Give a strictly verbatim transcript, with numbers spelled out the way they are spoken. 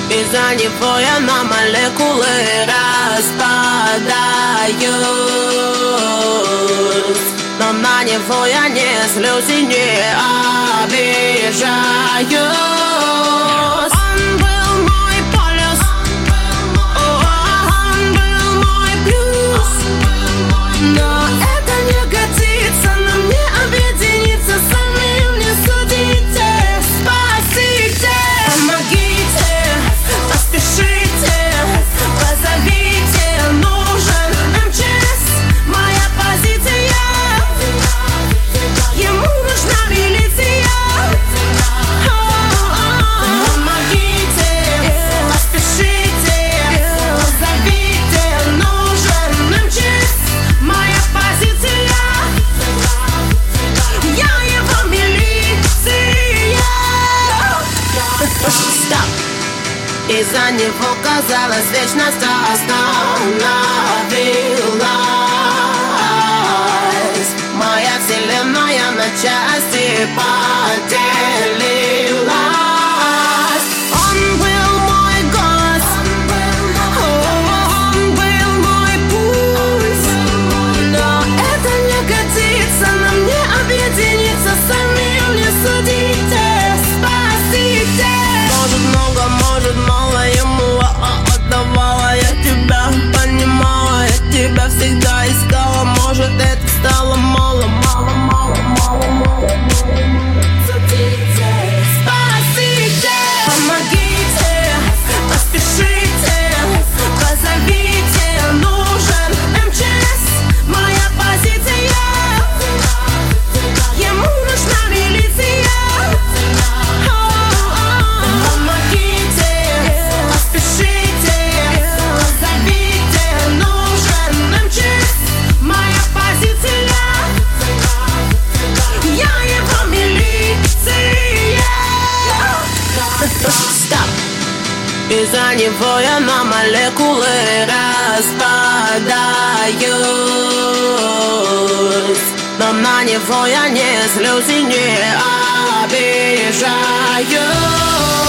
Из-за него я на молекулы распадаюсь, но на него я не злюсь и не обижаюсь. Он был мой полюс, он был мой плюс, но это не годится, нам не объединиться, сами мне судите. Спасите, помогите, поспешите, позовите, нужен эм че эс, моя позиция. Ему нужна милиция. Помогите, поспешите, позовите, нужен эм че эс, моя позиция. Я его милиция. Стоп! Из-за него, казалось, вечность остановилась. Моя вселенная на части поделилась. Он был мой голос, он был мой пульс, но это не годится, нам не объединиться, сами мне судите. Спасите. Может много, может мало, ему отдавала я тебя, понимала, я тебя всегда искала. Может это стало мало, мало, мало, мало, мало. Судите, спасите, помогите, поспешите, позовите, нужен эм че эс, моя позиция. Ему нужна милиция. Из-за него я на молекулы распадаюсь, но на него я не злюсь и не обижаюсь.